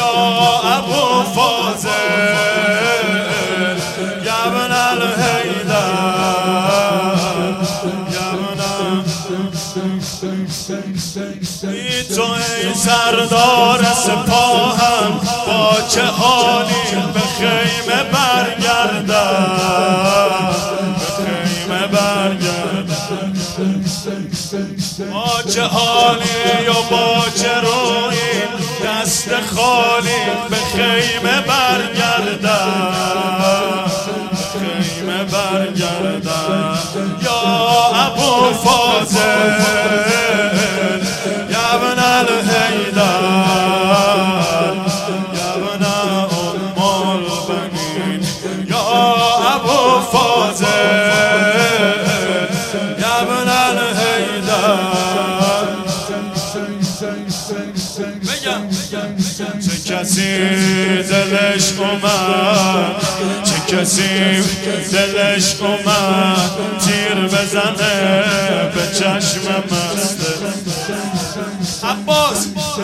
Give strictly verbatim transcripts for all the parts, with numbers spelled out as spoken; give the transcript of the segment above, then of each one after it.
یا ابو فاضل یا ابن الحیدر یا ابن ای تو ای سردار سپاهم با چه حالی به خیمه برگردم به خیمه برگردم با چه حالی و با چه روی دست خالی به خیمه برگردم به خیمه برگردم یا ابو فاضل یا ابن الحیدر یا ابن ام البنین یا ابو فاضل یا ابن الحیدر بگم چه کسی دلش اومد چه کسی دلش اومد تیر بزنه به چشم مست عباس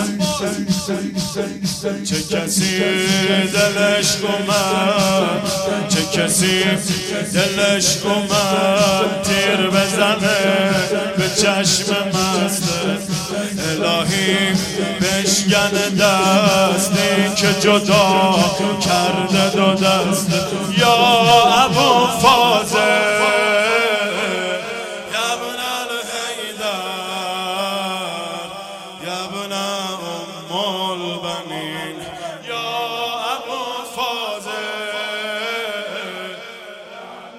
چه کسی دلش اومد چه کسی دلش اومد تیر بزنه به چشم مست الهی بشکن دستی که جدا کرده دو دست یا ابو فاضل